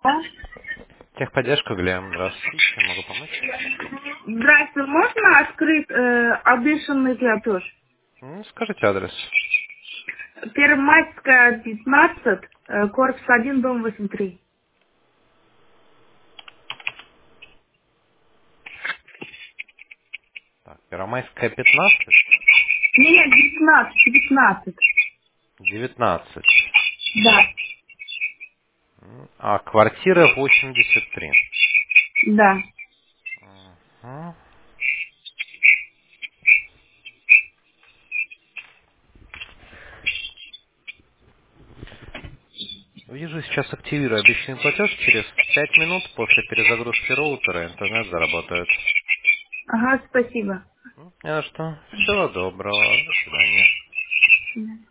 Техподдержка, Глеб. Здравствуйте. Чем могу помочь? Здравствуйте, можно открыть обещанный платеж? Скажите адрес. Первомайская, 15, корпус 1, дом 83. Так, Первомайская, 15, Нет, 19, 19. 19. Да, А квартира 83. да. Мгм. Вижу, сейчас активирую обещанный платеж. Через 5 минут после перезагрузки роутера интернет заработает. Ага, спасибо. А что? Всего доброго. До свидания.